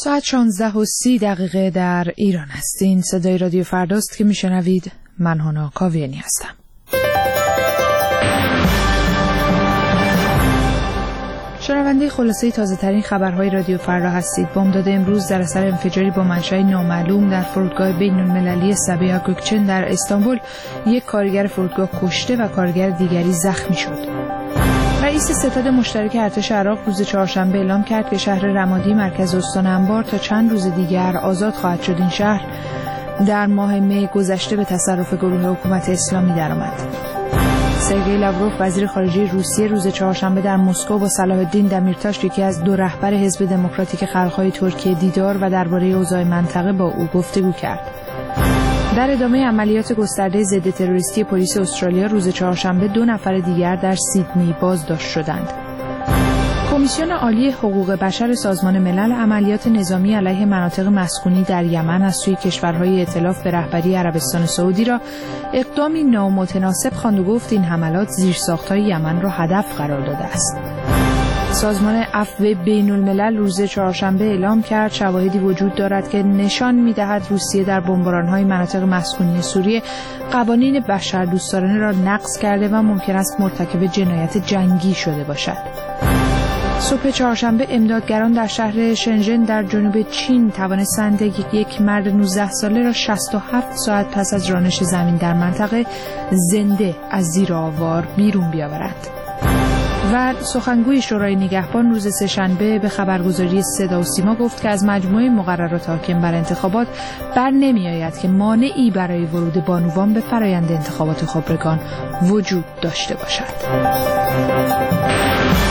ساعت 16:30 در ایران هستین. صدای رادیو فرداست که میشنوید. من هانا کاویانی هستم. شنونده خلاصه تازه ترین خبرهای رادیو فردا هستید. بامداد امروز در اثر انفجاری با منشأ نامعلوم در فرودگاه بین‌المللی سبیها گوکچن در استانبول یک کارگر فرودگاه کشته و کارگر دیگری زخمی شد. رئیس ستاد مشترک ارتش عراق روز چهارشنبه اعلام کرد که شهر رمادی مرکز استان انبار تا چند روز دیگر آزاد خواهد شد. این شهر در ماه می گذشته به تصرف گروه حکومت اسلامی درآمد. سرگئی لاوروف وزیر خارجه روسیه روز چهارشنبه در مسکو با صلاح الدین دمیرتاش یکی از دو رهبر حزب دموکراتیک خلق‌های ترکیه دیدار و درباره اوضاع منطقه با او گفتگو کرد. در ادامه عملیات گسترده ضد تروریستی پلیس استرالیا روز چهارشنبه 2 نفر دیگر در سیدنی بازداشت شدند. کمیسیون عالی حقوق بشر سازمان ملل عملیات نظامی علیه مناطق مسکونی در یمن از سوی کشورهای ائتلاف به رهبری عربستان سعودی را اقدامی نامتناسب خواند و گفت این حملات زیرساخت‌های یمن را هدف قرار داده است. سازمان عفو بین‌الملل روز چهارشنبه اعلام کرد شواهدی وجود دارد که نشان می‌دهد روسیه در بمباران‌های مناطق مسکونی سوریه قوانین بشردوستانه را نقض کرده و ممکن است مرتکب جنایت جنگی شده باشد. صبح چهارشنبه امدادگران در شهر شنژن در جنوب چین توانستند یک مرد 19 ساله را 67 ساعت پس از رانش زمین در منطقه زنده از زیر آوار بیرون بیاورند. و سخنگوی شورای نگهبان روز سه‌شنبه به خبرگزاری صدا و سیما گفت که از مجموعه مقررات حاکم بر انتخابات بر نمی‌آید که مانعی برای ورود بانوان به فرایند انتخابات خبرگان وجود داشته باشد.